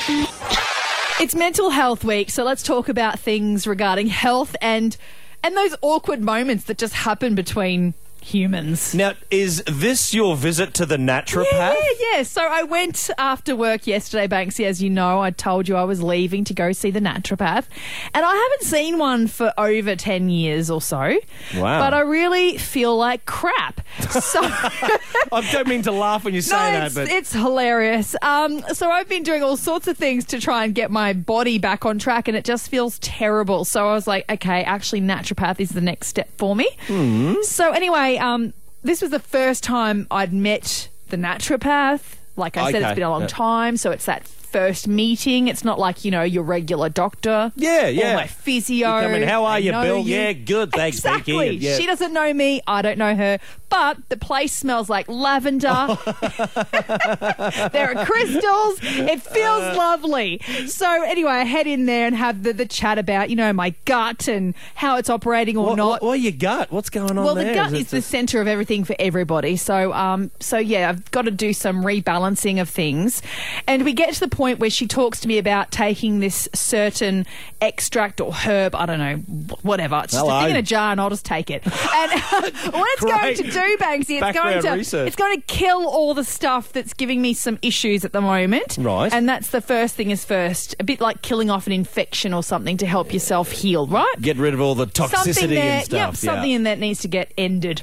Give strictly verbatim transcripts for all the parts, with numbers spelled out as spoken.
It's Mental Health Week, so let's talk about things regarding health and and those awkward moments that just happen between humans. Now, is this your visit to the naturopath? Yeah, yeah. So I went after work yesterday, Banksy, as you know. I told you I was leaving to go see the naturopath. And I haven't seen one for over ten years or so. Wow. But I really feel like crap. So I don't mean to laugh when you say no, that, it's, but... it's hilarious. Um, so I've been doing all sorts of things to try and get my body back on track, and it just feels terrible. So I was like, okay, actually naturopath is the next step for me. Mm. So anyway, um, this was the first time I'd met the naturopath. Like I said, Okay. it's been a long Yeah. time, so it's that first meeting. It's not like, you know, your regular doctor. Yeah, yeah. Or my physio. You come in, how are I you, know Bill? you. Yeah, good, thanks, exactly. Becky. Yeah. She doesn't know me. I don't know her. But the place smells like lavender. There are crystals. It feels Uh. lovely. So anyway, I head in there and have the, the chat about, you know, my gut and how it's operating or What, not. what, what your gut? What's going on Well, there? the gut it is the just- centre of everything for everybody. So, um, so yeah, I've got to do some rebalancing of things. And we get to the point where she talks to me about taking this certain extract or herb, I don't know, wh- whatever. It's just Hello. a thing in a jar and I'll just take it. And what it's going Great. to do, Banksy, it's going Background to research. it's going to kill all the stuff that's giving me some issues at the moment. Right. And that's the first thing is first. A bit like killing off an infection or something to help yourself heal, right? Get rid of all the toxicity Something there, and stuff. yep, something yeah. in that needs to get ended.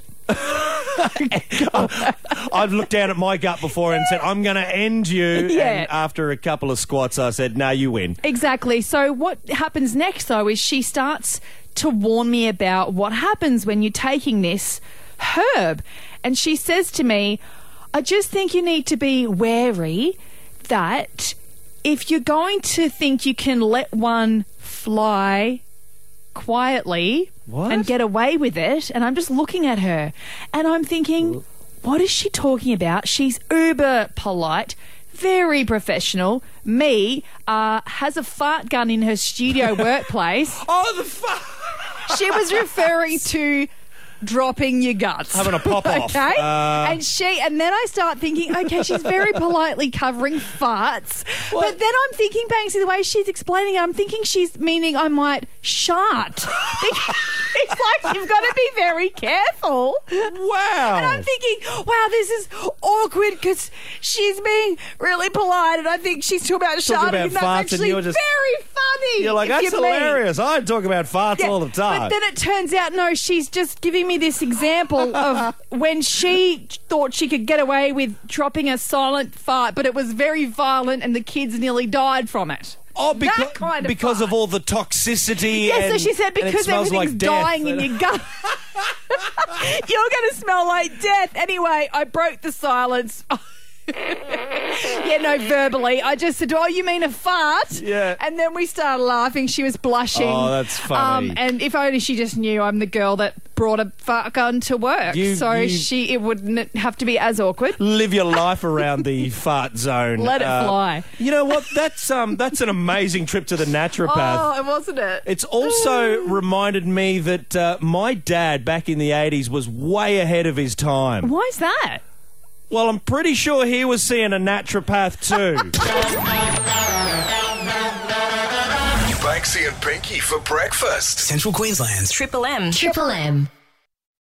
I've looked down at my gut before and said, I'm going to end you. Yeah. And after a couple of squats, I said, no, you win. Exactly. So what happens next, though, is she starts to warn me about what happens when you're taking this herb. And she says to me, I just think you need to be wary that if you're going to think you can let one fly quietly What? and get away with it, and I'm just looking at her and I'm thinking, what is she talking about? She's uber polite, very professional. Me uh, has a fart gun in her studio workplace. Oh, the fuck! She was referring to dropping your guts. Having a pop-off. Okay? Uh, and she, and then I start thinking, okay, she's very politely covering farts. What? But then I'm thinking, Banksy, the way she's explaining it, I'm thinking she's meaning I might shart. It's like, you've got to be very careful. Wow. And I'm thinking, wow, this is awkward because she's being really polite and I think she's talking about Talking sharting about and that's farts and actually you're just- very funny. You're like, if that's you're me." hilarious. I talk about farts Yeah, all the time. But then it turns out, no, she's just giving me this example of when she thought she could get away with dropping a silent fart, but it was very violent and the kids nearly died from it. Oh, beca- That kind of because fart. of all the toxicity. Yes, so and, she said and it because smells everything's like death. dying in your gut. You're going to smell like death. Anyway, I broke the silence. Yeah, no, verbally. I just said, oh, you mean a fart? Yeah. And then we started laughing. She was blushing. Oh, that's funny. Um, and if only she just knew I'm the girl that brought a fart gun to work. You- so you- she it wouldn't have to be as awkward. Live your life around the fart zone. Let it Uh, fly. You know what? That's um, that's an amazing trip to the naturopath. Oh, wasn't it? It's also reminded me that uh, my dad back in the eighties was way ahead of his time. Why is that? Well, I'm pretty sure he was seeing a naturopath too. Banksy and Pinky for breakfast. Central Queensland's Triple M. Triple M.